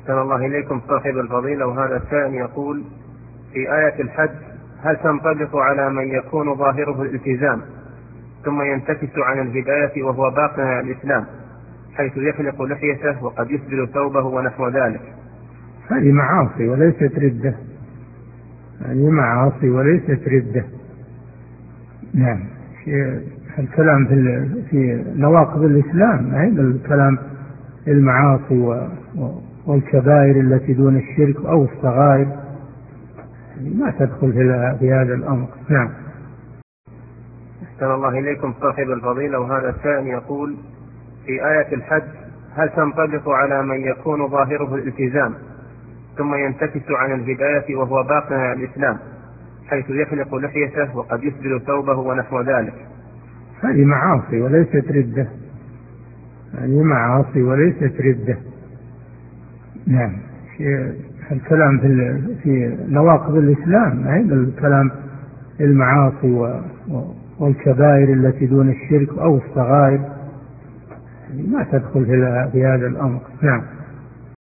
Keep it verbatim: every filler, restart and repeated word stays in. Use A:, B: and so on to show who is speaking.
A: أحسن الله إليكم صاحب الفضيلة. وهذا السائل يقول: في آية الحج هل تنطبق على من يكون ظاهره الالتزام ثم ينتكس عن الهداية وهو باق على الإسلام، حيث يحلق لحيته وقد يسبل ثوبه ونحو ذلك؟
B: هذه معاصي وليست ردة، هذه معاصي وليست ردة. نعم. الكلام في في نواقض الإسلام، ما هي الكلام المعاصي والكبائر التي دون الشرك أو الصغائر ما تدخل في هذا الأمر. نعم.
A: أحسن الله إليكم صاحب الفضيلة. وهذا السائل يقول: في آية الحج هل تنطبق على من يكون ظاهره الالتزام ثم ينتكس عن الهداية وهو باق على الإسلام، حيث يحلق لحيته وقد يسبل ثوبه ونحو ذلك؟
B: هذه معاصي وليست ردة، هذه معاصي وليست ردة. نعم. الكلام في في نواقض الإسلام، ما هي الكلام المعاصي والكبائر التي دون الشرك أو الصغائر ما تدخل في هذا الأمر. نعم.